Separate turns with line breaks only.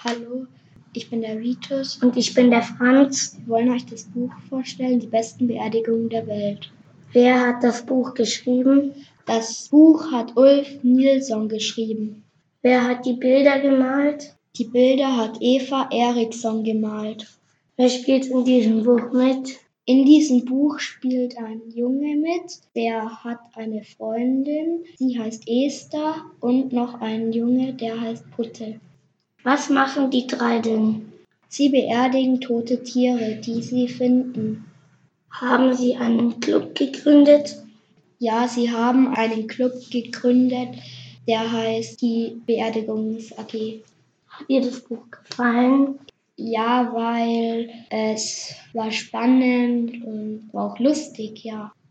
Hallo, ich bin der Vitus
und ich bin der Franz.
Wir wollen euch das Buch vorstellen, die besten Beerdigungen der Welt.
Wer hat das Buch geschrieben?
Das Buch hat Ulf Nilsson geschrieben.
Wer hat die Bilder gemalt?
Die Bilder hat Eva Eriksson gemalt.
Wer spielt in diesem Buch mit?
In diesem Buch spielt ein Junge mit, der hat eine Freundin, die heißt Esther, und noch einen Junge, der heißt Putte.
Was machen die drei denn?
Sie beerdigen tote Tiere, die sie finden.
Haben sie einen Club gegründet?
Ja, sie haben einen Club gegründet, der heißt die Beerdigungs-AG.
Hat dir das Buch gefallen?
Ja, weil es war spannend und war auch lustig, ja.